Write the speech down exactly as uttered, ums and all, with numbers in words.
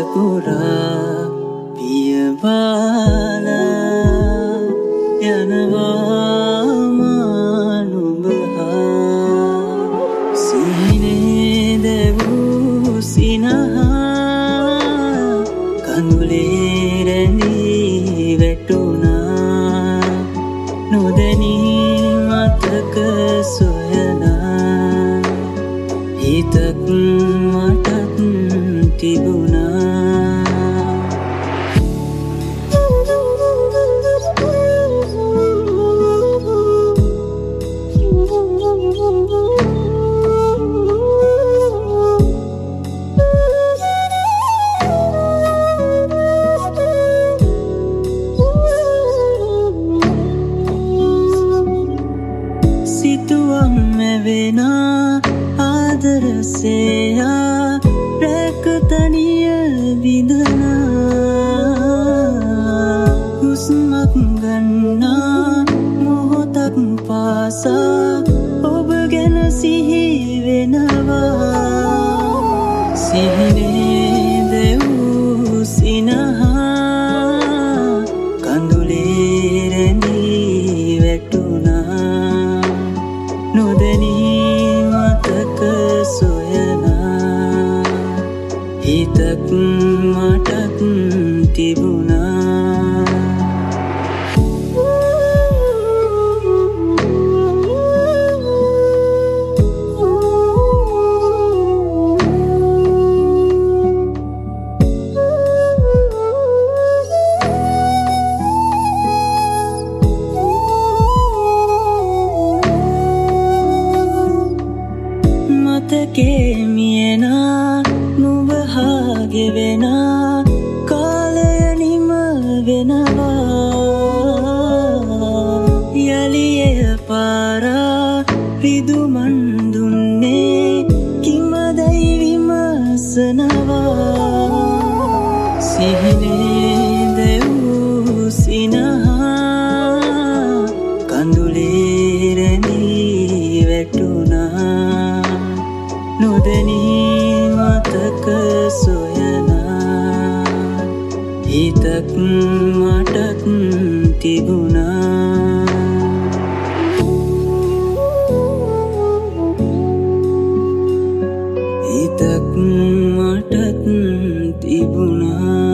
පුරා පියබාලා යනවා මානුබහා සිහිනේ දෙවූ සිනහා කඳුලේ රැඳී වැටුණා නොදැනී මතක සොයනා හිතක් මටත් තිබුණා සිතුවම් මැවෙනා ආදරසේයා රැකතනිය විඳනා හුස්මක් ගන්නා මොහොතක් පාසා ඔබ ගැන සිහි වෙනවා සිහිනේ දෙවූ සිනහා කඳුලේ රැඳී වැටුණා නොදැනී මතක සොයනා හිතක් මටත් තිබුණා මතකේ මියනා නුඹහා ගෙවෙනා කාලය නිම වෙනවා යලි එය පාරා රිදුමන් දුන්නේ කිමදැයි විමසනවා සිහිනේ දෙවූ සිනහා කඳුලේ රැඳී වැටුණා නොදැනී මතක සොයනා හිතක් මටත් තිබුණා හිතක් මටත් තිබුණා